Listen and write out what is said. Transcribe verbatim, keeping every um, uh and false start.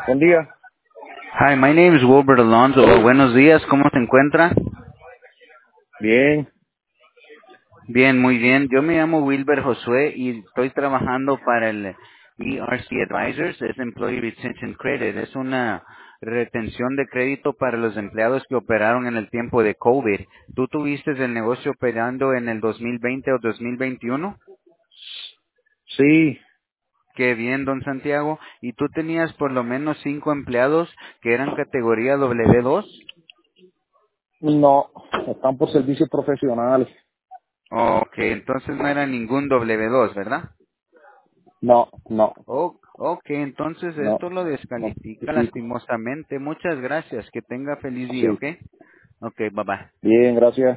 Buen día. Hi, my name is Wilbert Alonso. Oh, buenos días, ¿cómo se encuentra? Bien. Bien, muy bien. Yo me llamo Wilber Josué y estoy trabajando para el E R C Advisors, es Employee Retention Credit. Es una retención de crédito para los empleados que operaron en el tiempo de COVID. ¿Tú tuviste el negocio operando en el dos mil veinte o dos mil veintiuno? Sí. Qué bien, don Santiago. ¿Y tú tenías por lo menos cinco empleados que eran categoría W dos? No. Están por servicios profesionales. Ok, entonces no era ningún W dos, ¿verdad? No, no, Oh, ok, entonces no. esto lo No descalifica especifico. lastimosamente. Muchas gracias. Que tenga feliz día, Sí. ¿ok? Ok, bye bye. Bien, gracias.